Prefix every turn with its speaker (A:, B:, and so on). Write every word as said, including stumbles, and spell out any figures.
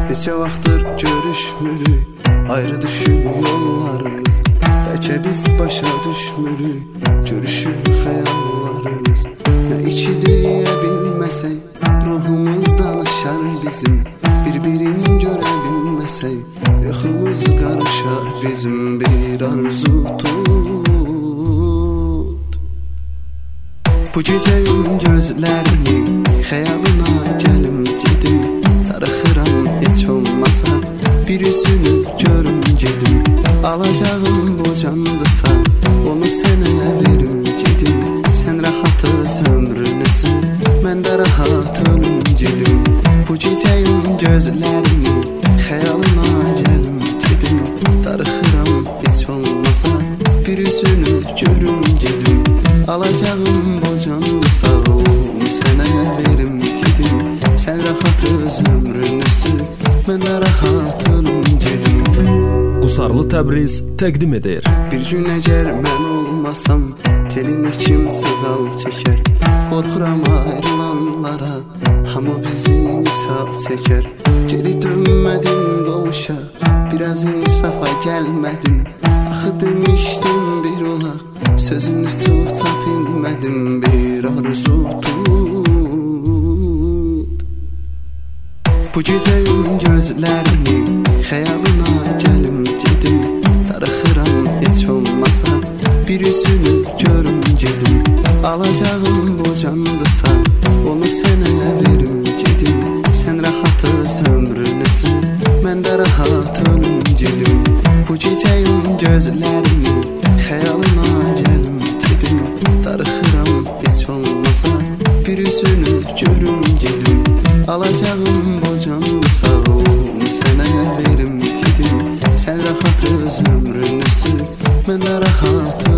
A: Neçə vaxtdır görüşmürük, ayrı düşüb yollarımız. Bəlkə biz başa düşmürük, görüşür xəyallarımız. Nə içi deyə bilməsək, ruhumuz danışar bizim. Bir-birini görə bilməsək, yoxumuz qarışar bizim. Bir arzu tut, bu gecəyin gözlərini, xəyalına gəlim gedim. Darıxıram heç olmasa, bir üzünü görüm gedim. Alacağım bu candısa, onu sənə verim gedim. Sən rahat öz ömrünü sür, mən də rahat ölüm gedim. Bu gecəyin gözlərini, xəyalına gəlim gedim. Darıxıram heç olmasa, bir üzünü görüm gedim. Alacağım bu candısa, onu sənə verim gedim. Sən rahat öz ömrünü sür, mən də rahat ölüm gedim.
B: Qusarlı Təbriz təqdim edir.
A: Bir gün əgər mən olmasam, telinə kim sığal çəkər? Qorxuram ayrılanlara, hamı bizi misal çəkər. Geri dönmədin qovuşa, biraz insafa gəlmədin. Axı demişdim bir olaq, sözünü tuta bilmədim. Bir arzu tut, bu gecəyin gözlərini, xəyalına gəlim gedim. Darıxıram heç olmasa, bir üzünü görüm gedim. Alacağım bu candısa, onu sənə verim gedim. Sən rahat öz ömrünü sür, mən də rahat ölüm gedim. Bu gecəyin gözlərini, xəyalına gəlim gedim. Darıxıram heç olmasa, bir üzünü görüm gedim. Alacağım bu candısa, onu sənə verim gedim. Sən rahat öz ömrünü sür, mən də rahat